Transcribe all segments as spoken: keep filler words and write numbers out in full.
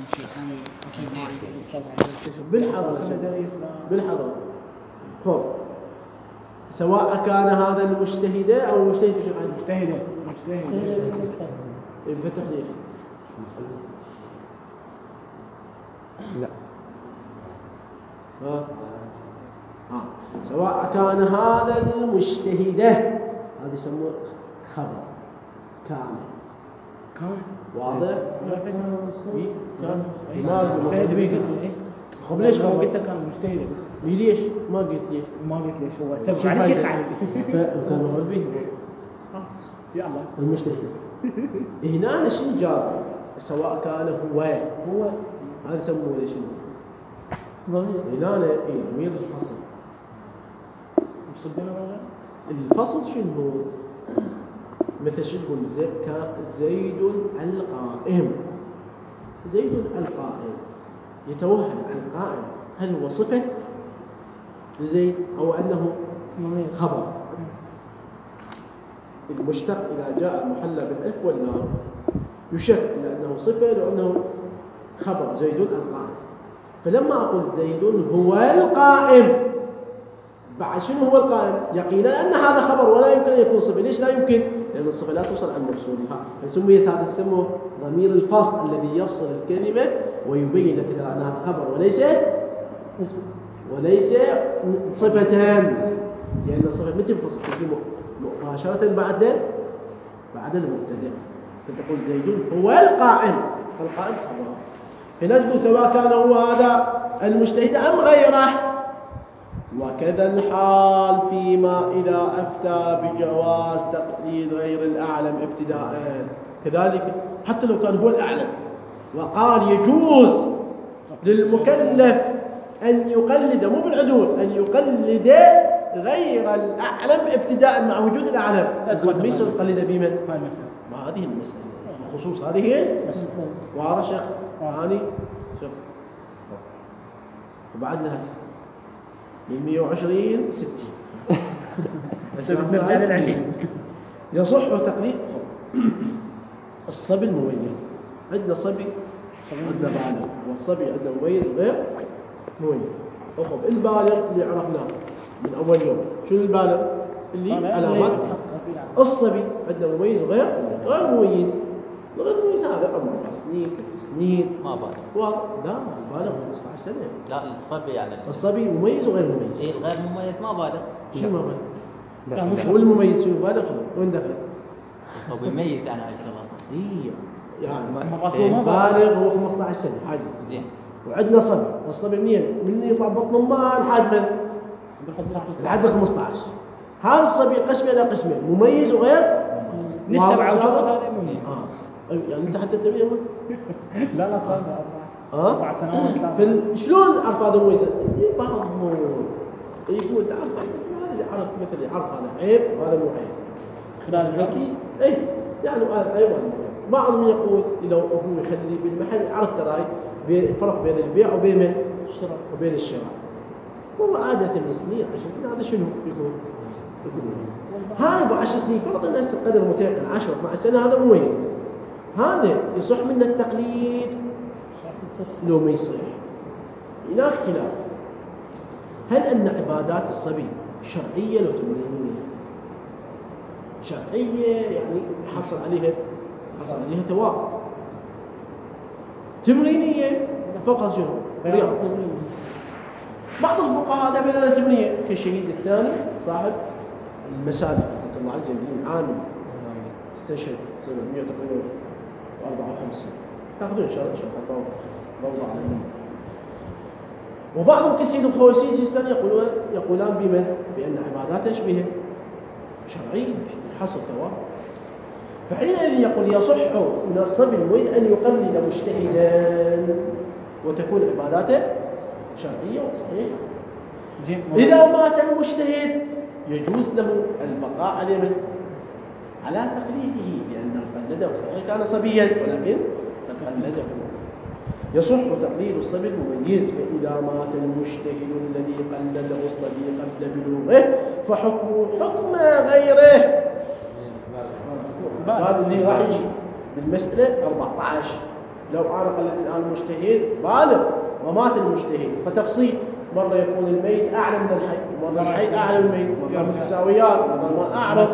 بالحضرة بالحضرة خب سواء كان هذا المجتهد أو المجتهد شو يعني مجتهد مجتهد ينفتح ليش؟ لا ها ها سواء كان هذا المجتهد هذا يسموه خبر كامل كامل واضح؟ إيه كان ما مجتهد خب ليش خبر؟ قلت كان مجتهد ليش؟ ما قلت ليش؟ ما قلت ليش هو سبب على شيخ علي فكان مفعول به يا الله المجتهد هنا شنو جار سواء كان هو هو هذا يسموه ليش ضمير هنا إيه ضمير الفصل مش صدقنا ولا الفصل شنو مثل شنو نقول زي زيد القائم زيد القائم يتوهم القائم هل هو صفة لزيد أو أنه خبر المشتق إذا جاء محلى بالألف واللام يشك إلى أنه صفة لو أنه خبر زيد القائم فلما أقول زيد هو القائم بعد شنو هو القائم يقينا أن هذا خبر ولا يمكن أن يكون صفة ليش لا يمكن لأن الصفة لا توصل عن مفصولها فسميت هذا اسمه ضمير الفصل الذي يفصل الكلمة ويبين لك أن هذا خبر وليس وليس صفتان لأن الصفة متى تنفصل مباشرة بعد بعد المبتدأ فتقول زيد هو القائم فالقائم خبر هنا تقول سواء كان هو هذا المجتهد أم غيره وكذا الحال فيما إذا أفتى بجواز تقليد غير الأعلم ابتداء كذلك حتى لو كان هو الأعلم وقال يجوز للمكلف أن يقلد مو بالعدول أن يقلد غير الأعلم ابتداء مع وجود الأعلم ما يصير يقلد بمن؟ ما هذه المسألة بخصوص هذه المسألة واضح شيخ هاني شيخ وبعدنا هسه من مئة وعشرين ستين نرجع للعشرين يصح تقليد الصبي المميز عندنا صبي عندنا بالغ والصبي عندنا مميز غير مميز أخذ البالغ اللي عرفناه من أول يوم شنو البالغ اللي علامات الصبي عندنا مميز وغير غير مميز غير مميز هذا أربع سنين ثلاث سنين ما بالغ واضح لا البالغ خمسة عشر سنة لا الصبي يعني الصبي مميز وغير مميز ايه الغير مميز ما بالغ شو ما بالغ لا مش هو المميز شو بالغ شنو وين دخل هو بيميز يعني هاي الشغلات اي يعني البالغ هو خمسة عشر سنة عادي زين وعندنا صبي والصبي منين من يطلع بطن امه لحد من لحد خمسة عشر هذا الصبي قسمه الى قسمين مميز وغير من السبعة وجوه هذا مميز اه يعني انت حتى تبي لا لا طالب اربع سنوات في شلون عرف هذا مميز بعضهم يقول تعرف اللي عرف مثل يعرف هذا عيب وهذا مو عيب خلال الحكي اي يعني هذا عيب وهذا مو عيب بعضهم يقول لو هو يخلي بالمحل عرف تراي الفرق بين البيع وبين الشراء وبين الشراء هو عادة من سنين عشر سنين هذا شنو يكون يكون هذا ابو عشر سنين فرض ان هسه قدر متيقن عشرة اثنا عشر سنة هذا مميز هذا يصح منه التقليد لو ما يصح هناك خلاف هل ان عبادات الصبي شرعية لو تمرينية شرعية يعني يحصل عليها يحصل عليها ثواب تمرينية فقط شنو رياضة بعض الفقهاء دائما لنا تمرينية كالشهيد الثاني صاحب المسالك رحمة الله عليه زين الدين عامل استشهد سنة مئة تقريبا وأربعة وخمسين تاخذون إن شاء الله إن شاء الله روضة على النبي وبعضهم كسيد الخويسي سيستان يقولون يقولان بمن بأن عبادات تشبه شرعية حصل ثواب فحينئذ يقول يصح من الصبي المميز أن يقلد مجتهدا وتكون عباداته شرعية وصحيحة إذا مات المجتهد يجوز له البقاء على من؟ على تقليده لأنه قلده صحيح كان صبيا ولكن تقلده يصح تقليد الصبي المميز فإذا مات المجتهد الذي قلده الصبي قبل بلوغه فحكمه حكم غيره. قال اللي راح يجي بالمسألة أربعة عشر لو أنا قلت الآن المجتهد بالغ ومات المجتهد فتفصيل، مرة يكون الميت أعلى من الحي، مرة الحي أعلى من الميت، مرة متساويات، مرة أعلى.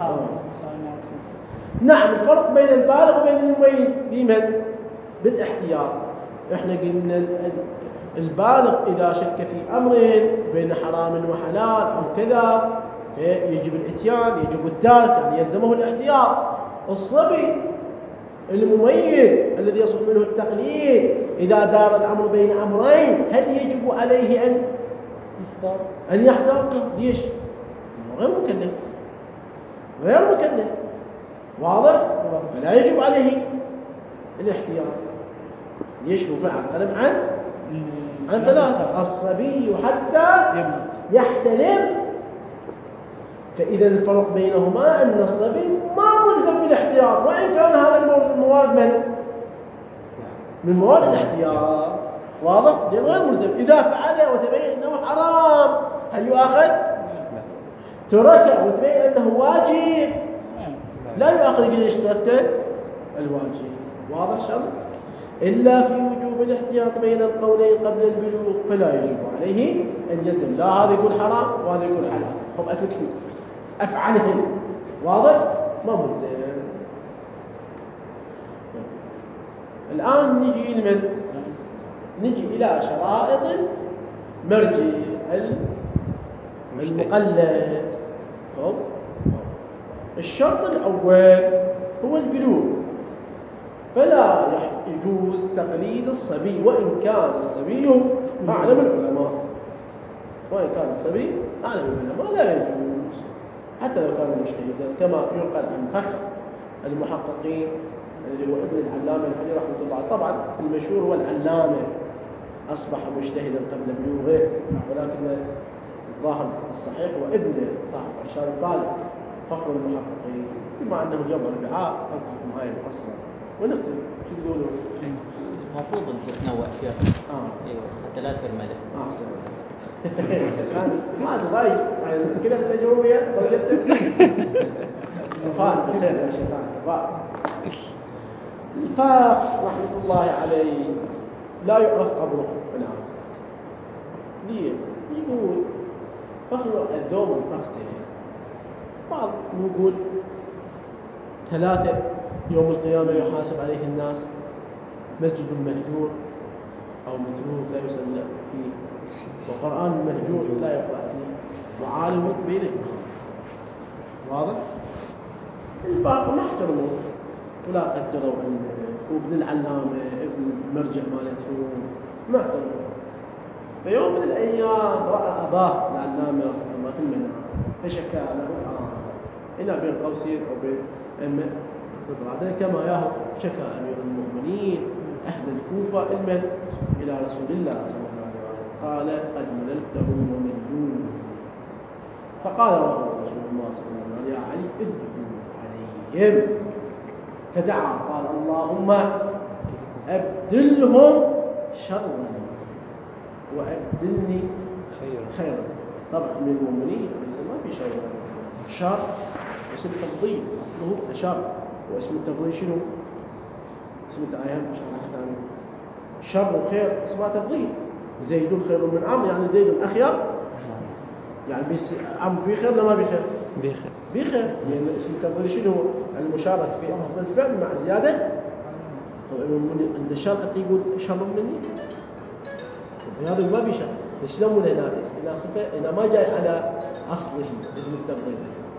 نعم الفرق بين البالغ وبين المميز بمن؟ بالاحتياط. احنا قلنا البالغ إذا شك في أمر بين حرام وحلال أو كذا فيجب الاتيان، يجب الترك، يعني يلزمه الاحتياط. الصبي المميز الذي يصح منه التقليد إذا دار الأمر بين أمرين هل يجب عليه أن أن يحتاط؟ ليش؟ غير مكلف، غير مكلف، واضح؟ فلا يجب عليه الاحتياط. ليش؟ هو فعل طلب عن عن ثلاثة، الصبي حتى يحتلم. فإذا الفرق بينهما أن الصبي ما ملزم بالاحتياط، وإن كان هذا المواد من من مواد الاحتياط، واضح؟ لأنه غير ملزم. إذا فعله وتبين أنه حرام هل يؤاخذ؟ تركه وتبين أنه واجب لا يؤاخذ، يقول ليش تركت الواجب. واضح شرط؟ إلا في وجوب الاحتياط بين القولين قبل البلوغ فلا يجب عليه أن يلزم، لا هذا يقول حرام وهذا يقول حلال، هم أفكهم أفعلهم، واضح؟ ما ملزم. الآن نجي لمن؟ نجي إلى شرائط المرجع المقلد. الشرط الأول هو البلوغ، فلا يجوز تقليد الصبي وإن كان الصبي أعلم العلماء، وإن كان الصبي أعلم العلماء لا يجوز حتى لو كان مجتهدا، كما ينقل عن فخر المحققين الذي هو ابن العلامة الحلي رحمه الله. طبعا المشهور هو العلامة أصبح مجتهدا قبل بلوغه، ولكن الظاهر الصحيح هو ابن صاحب إرشاد الطالب فخر المحققين. بما أنه اليوم أربعاء أنقلكم هاي القصة ونختم. شو تقولون؟ المفروض أن تتنوع فيها. آه. أيوة حتى لا يصير ملل. آه أحسن. ما تغير يعني كده التجربية بكتب. فاهم بخير يا شيخ فاهم. الفاخ رحمة الله عليه لا يعرف قبره الآن. ليه؟ يقول فخر الدوم منطقته. بعض نقول ثلاثة يوم القيامة يحاسب عليه الناس، مسجد مهجور أو متروك لا يصلى فيه، وقرآن مهجور لا يقرأ فيه، وعالم بين جفران. واضح؟ الباقي ما احترموه ولا قدروا عنه، وابن العلامة ابن المرجع مالتهم ما احترموه. في يوم من الأيام رأى أباه العلامة رحمه الله في المنام فشكى له آه إلى بين قوسين أو بين أمه استطراد كما ياهو شكى أمير المؤمنين أهل الكوفة المن إلى رسول الله صلى الله عليه وسلم قال قد مللتهم وملون. فقال رسول الله صلى الله عليه وسلم يا علي ادعوا عليهم، فدعا قال اللهم أبدلهم شرا وأبدلني خيرا. طبعا من المؤمنين ليس ما في شر، شر اسم تفضيل أصله شر، واسم التفضيل شنو؟ اسم التعايم شر وخير اسمها تفضيل. زيد خير من عمرو يعني زيد أخير، يعني بيس عمرو بيخير ولا ما بيخير؟ بيخير بيخير لأن اسم التفضيل شنو؟ المشارك في أصل الفعل مع زيادة. عند الشرق يقول شر مني، هذا ما بيشر. الإسلام هنا هنا صفة هنا ما جاي على أصله اسم التفضيل،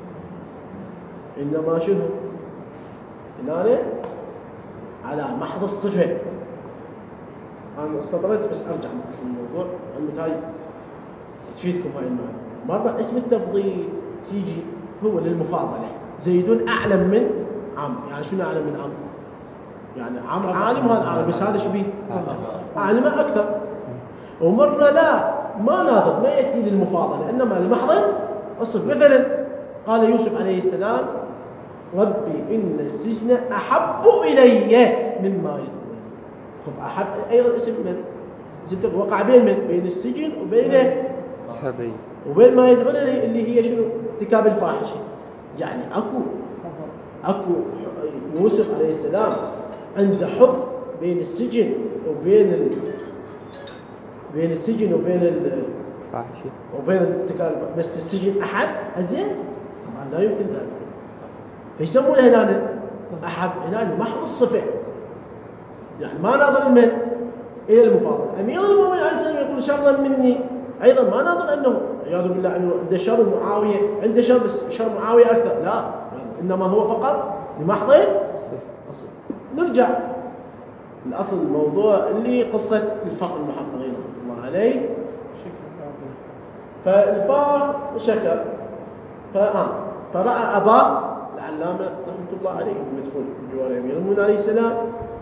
إنما شنو؟ هنا على محض الصفة. أنا استطرت بس أرجع من أصل الموضوع عندك هاي تفيدكم هاي المعنى. مرة اسم التفضيل تيجي هو للمفاضلة، زيد أعلم من عمرو، يعني شنو أعلم من عمرو؟ يعني عمرو عالم وهذا عالم، بس هذا شبيه أعلم أكثر. ومرة لا ما ناظر ما يأتي للمفاضلة إنما لمحض الصفة. مثلا قال يوسف عليه السلام ربي إن السجن أحب إلي مما يدعونني. خب أحب أيضا اسم من؟ اسم وقع بين من؟ بين السجن وبين وبين ما يدعونني اللي هي شنو؟ ارتكاب الفاحشة. يعني أكو أكو يوسف عليه السلام عنده حب بين السجن وبين ال... بين السجن وبين ال... فاحشة وبين التكالف، بس السجن أحب أزين طبعا لا يمكن ذلك. فيسمونه هنا أحب هنا محض الصفة، يعني ما نظر من إلى المفاضلة. أمير المؤمنين عليه السلام يقول شرا مني، أيضا ما نظر أنه عياذ بالله أنه عنده شر معاوية، عنده شر بس شر معاوية أكثر، لا، إنما هو فقط لمحض الصفة. نرجع لأصل الموضوع اللي قصة الفقر المحققين رحمة الله عليه. فالفار شكر فآه فرأى أباه العلامة رحمة الله عليه مدفون بجوار أمير المؤمنين عليه السلام،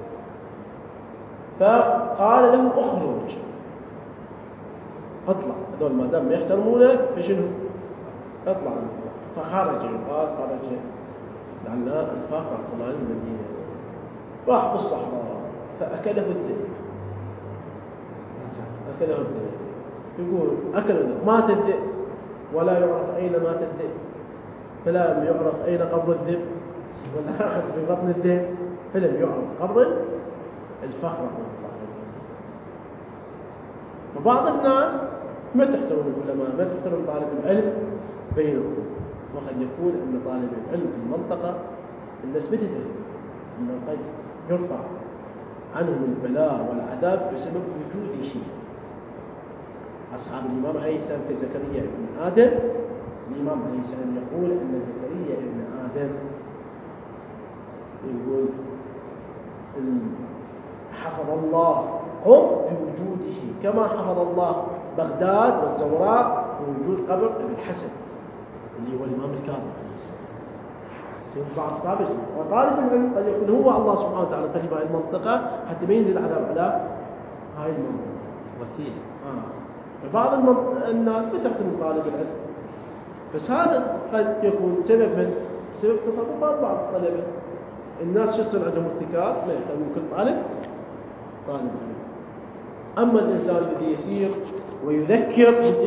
فقال له اخرج اطلع، هذول ما دام يحترمونك فشنو؟ اطلع. فخرج، قال خرج لعل الفار رحمه الله عليه المدينة، راح بالصحراء فأكله الذئب، أكله الذئب. يقول أكل الذئب، مات الذئب ولا يعرف أين مات الذئب، فلم يعرف أين قبر الذئب، ولا أخذ في بطن الذئب، فلم يعرف قبر الفخر رحمه الله عليه. فبعض الناس ما تحترم العلماء، ما تحترم طالب العلم بينهم، وقد يكون أن طالب العلم في المنطقة الناس ما تدري أنه قد يرفع عنهم البلاء والعذاب بسبب وجوده. أصحاب الإمام عليه السلام كزكريا ابن آدم، الإمام عليه السلام يقول أن زكريا ابن آدم يقول حفظ الله قم بوجوده كما حفظ الله بغداد والزوراء بوجود قبر ابن الحسن اللي هو الإمام الكاظم عليه السلام. بعض الصحابة وطالب العلم قد يكون هو الله سبحانه وتعالى قريب هاي المنطقة حتى ما ينزل عذاب على هاي المنطقة وسيلة. آه. فبعض المنط... الناس ما تحترم طالب العلم، بس هذا قد يكون سبب من سبب تصرفات بعض الطلبة. الناس شو يصير عندهم ارتكاز، ما يهتمون كل طالب طالب علم. أما الإنسان الذي يسير ويذكر